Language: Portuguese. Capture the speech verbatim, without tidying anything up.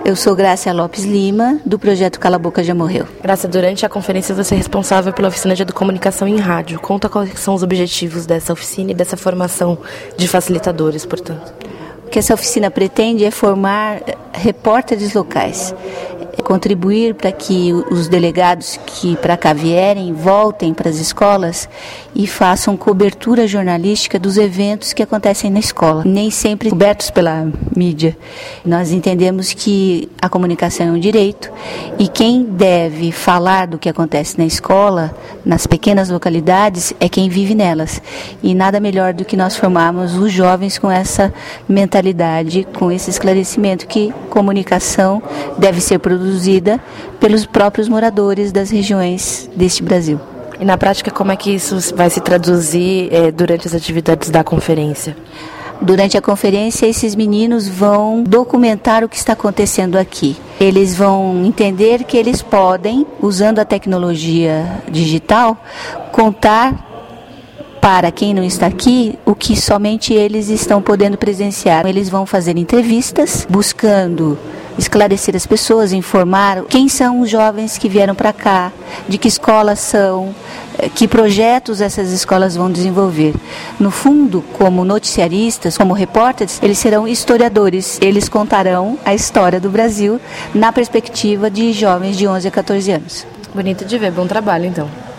Eu sou Grácia Lopes Lima, do projeto Cala a Boca Já Morreu. Grácia, durante a conferência você é responsável pela oficina de comunicação em rádio. Conta quais são os objetivos dessa oficina e dessa formação de facilitadores, portanto. O que essa oficina pretende é formar repórteres locais, contribuir para que os delegados que para cá vierem voltem para as escolas e façam cobertura jornalística dos eventos que acontecem na escola, nem sempre cobertos pela mídia. Nós entendemos que a comunicação é um direito e quem deve falar do que acontece na escola, nas pequenas localidades, é quem vive nelas. E nada melhor do que nós formarmos os jovens com essa mentalidade, com esse esclarecimento que comunicação deve ser produzida pelos próprios moradores das regiões deste Brasil. E na prática, como é que isso vai se traduzir é, durante as atividades da conferência? Durante a conferência, esses meninos vão documentar o que está acontecendo aqui. Eles vão entender que eles podem, usando a tecnologia digital, contar para quem não está aqui, o que somente eles estão podendo presenciar. Eles vão fazer entrevistas, buscando esclarecer as pessoas, informar quem são os jovens que vieram para cá, de que escolas são, que projetos essas escolas vão desenvolver. No fundo, como noticiaristas, como repórteres, eles serão historiadores. Eles contarão a história do Brasil na perspectiva de jovens de onze a quatorze anos. Bonito de ver, bom trabalho então.